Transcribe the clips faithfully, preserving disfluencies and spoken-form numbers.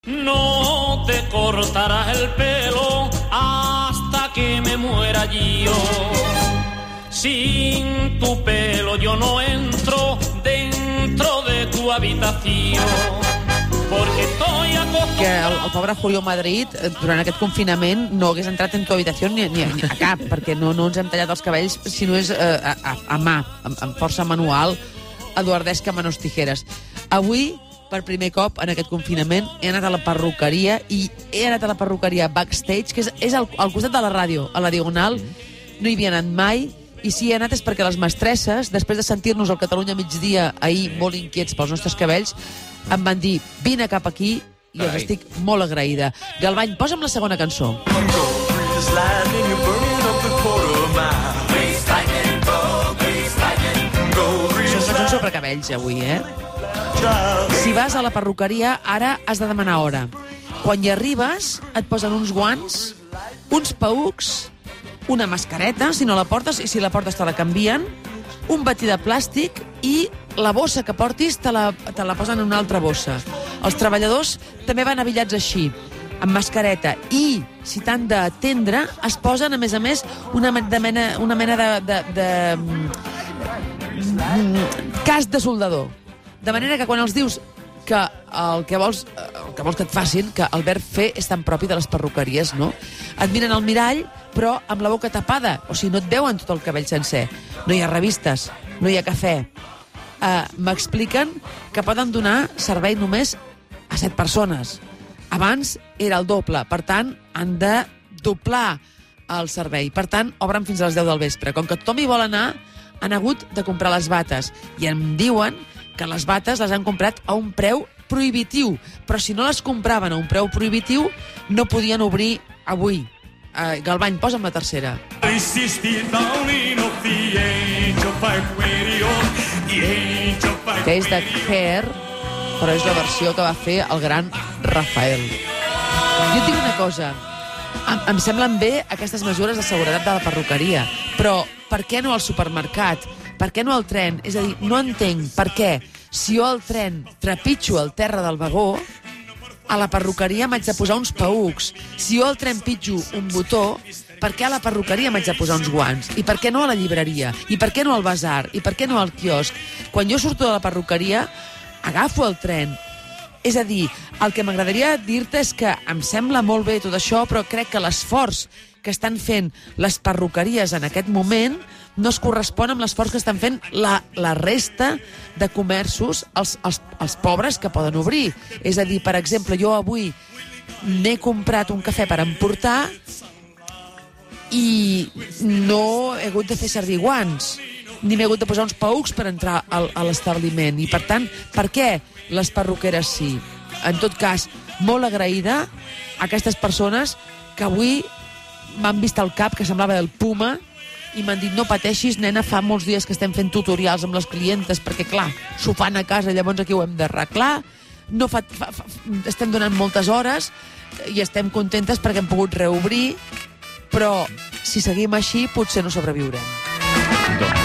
No te cortarás el pelo hasta que me muera yo. Sin tu pelo yo no entro dentro de tu habitación. Porque estoy acostumbrado... Que el, el pobre Julio Madrid, durant aquest confinament, no hagués entrat en tu habitació ni, ni, ni a cap, perquè no, no ens hem tallat els cabells, si no és eh, a, a, a mà, amb, amb força manual, eduardesca manos tijeres. Avui, per primer cop en aquest confinament, he anat a la perruqueria i he anat a la perruqueria Backstage, que és, és al, al costat de la ràdio, a la Diagonal. No hi havia anat mai, i si he anat és perquè les mestresses, després de sentir-nos al Catalunya migdia ahir molt inquiets pels nostres cabells, em van dir, vine cap aquí, i els estic molt agraïda. Galvany, posa'm la segona cançó. Són cançons sobre cabells, avui, eh? Si vas a la perruqueria, ara has de demanar hora. Quan hi arribes, et posen uns guants, uns paücs, una mascareta, si no la portes, i si la portes te la canvien, un batí de plàstic i la bossa que portis te la, te la posen en una altra bossa. Els treballadors també van avillats així, amb mascareta, i, si t'han d'atendre, es posen, a més a més, una, de mena, una mena de, de, de, de casc de soldador. De manera que quan els dius que el que vols, el que vols que et facin, que el verb fer és tan propi de les perruqueries, no? Et miren al mirall, però amb la boca tapada, o sigui, no et veuen tot el cabell sencer. No hi ha revistes, no hi ha cafè. Uh, M'expliquen que poden donar servei només a set persones. Abans era el doble, per tant, han de doblar el servei. Per tant, obren fins a les deu del vespre. Com que tothom hi vol anar, han hagut de comprar les bates. I em diuen que les bates les han comprat a un preu prohibitiu, però si no les compraven a un preu prohibitiu, no podien obrir avui. Uh, Galvany, posa'm la tercera. Que és de Hair, però és la versió que va fer el gran Rafael. Jo et dic una cosa, em, em semblen bé aquestes mesures de seguretat de la perruqueria, però per què no al supermercat? Per què no al tren? És a dir, no entenc per què, si jo al tren trepitjo el terra del vagó, a la perruqueria m'haig de posar uns paücs. Si jo al tren pitjo un botó, per què a la perruqueria m'haig de posar uns guants? I per què no a la llibreria? I per què no al basar? I per què no al quiosc? Quan jo surto de la perruqueria, agafo el tren. És a dir, el que m'agradaria dir-te és que em sembla molt bé tot això, però crec que l'esforç que estan fent les perruqueries en aquest moment no es correspon amb l'esforç que estan fent la, la resta de comerços, els, els, els pobres que poden obrir. És a dir, per exemple, jo avui n'he comprat un cafè per emportar i no he hagut de fer servir guants, ni m'he hagut de posar uns paücs per entrar al, a l'establiment. I, per tant, per què les perruqueres sí? En tot cas, molt agraïda a aquestes persones que avui m'han vist al cap, que semblava el Puma, i m'han dit, no pateixis, nena, fa molts dies que estem fent tutorials amb les clientes, perquè, clar, s'ho fan a casa, llavors aquí ho hem d'arreglar, no fa, fa, fa, estem donant moltes hores i estem contentes perquè hem pogut reobrir, però si seguim així potser no sobreviurem. Doncs...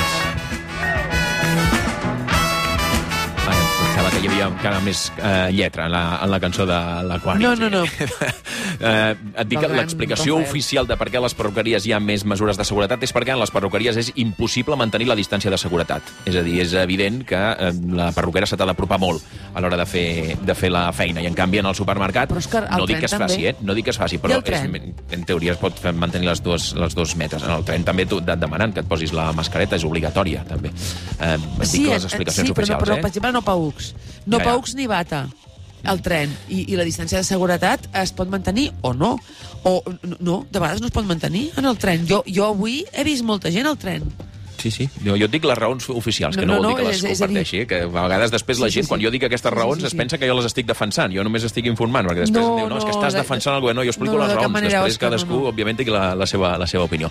Pensava que hi havia encara més eh, lletra en la, en la cançó de l'Aquari. No, no, no. eh, et dic que l'explicació oficial de per què a les perruqueries hi ha més mesures de seguretat és perquè en les perruqueries és impossible mantenir la distància de seguretat. És a dir, és evident que eh, la perruquera se t'ha d'apropar molt a l'hora de fer, de fer la feina. I en canvi, en el supermercat, no dic que es faci, eh? No dic que es faci, però és, en teoria es pot fer, mantenir les dues, les dos metres. En el tren també et demanen que et posis la mascareta, és obligatòria, també. Eh, et sí, dic les explicacions sí, però, oficials, però, eh? per exemple, no paücs. No ja, paücs ja. Ni bata al tren. I, I la distància de seguretat es pot mantenir o no. O no, de vegades no es pot mantenir en el tren. Jo, jo avui he vist molta gent al tren. Sí, sí. Jo, jo et dic les raons oficials, que no, no, no vol dir que les és, comparteixi. És dir... que a vegades després la sí, gent, sí, sí. Quan jo dic aquestes raons, sí, sí, sí. Es pensa que jo les estic defensant. Jo només estic informant, perquè després no, em diu, no, és que estàs no, defensant el govern. No, jo explico no, no, les raons. Després cadascú, no, no. Òbviament, té la, la, seva, la seva opinió.